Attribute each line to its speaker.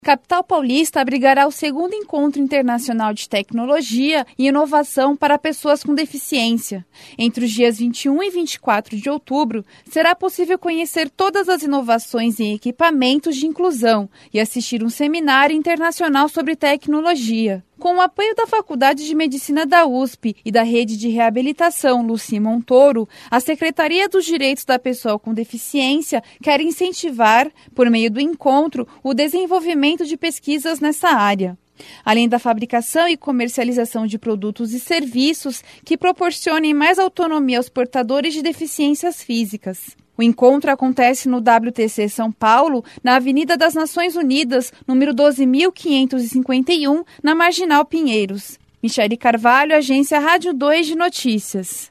Speaker 1: Capital Paulista abrigará o segundo Encontro Internacional de Tecnologia e Inovação para Pessoas com Deficiência. Entre os dias 21 e 24 de outubro, será possível conhecer todas as inovações em equipamentos de inclusão e assistir um seminário internacional sobre tecnologia. Com o apoio da Faculdade de Medicina da USP e da Rede de Reabilitação Luci Montoro, a Secretaria dos Direitos da Pessoa com Deficiência quer incentivar, por meio do encontro, o desenvolvimento de pesquisas nessa área. Além da fabricação e comercialização de produtos e serviços que proporcionem mais autonomia aos portadores de deficiências físicas. O encontro acontece no WTC São Paulo, na Avenida das Nações Unidas, número 12.551, na Marginal Pinheiros. Michele Carvalho, Agência Rádio 2 de Notícias.